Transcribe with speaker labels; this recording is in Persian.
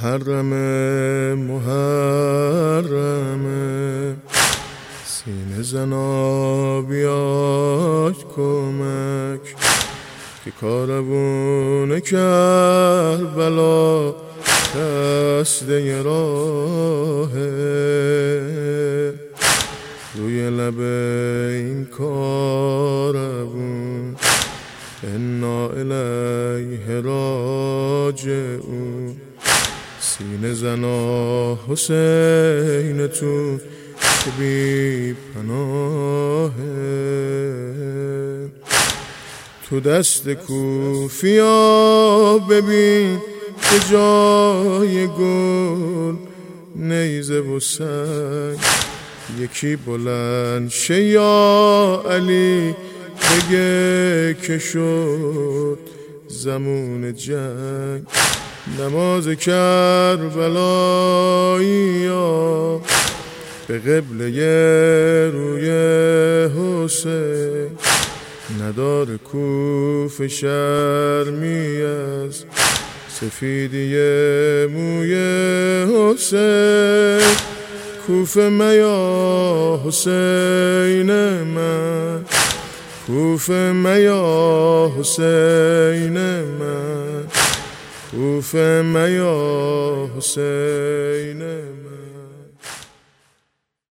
Speaker 1: محرمه سینه زنا بیاد کمک که کاروون کربلا دسته راهه روی لب این کاروون انا الیه راجعون سینه زنا حسین تو که بی پناهه تو دست کوفیا ببین به جای گل نیزه و سنگ یکی بلند شه یا علی بگه که شد زمون جنگ نماز کربلایی یا به قبله روی حسین نداره کوفه شرمی از سفیدی موی حسین کوفه میا حسین من کوفه میا حسین من کوفه میا حسین من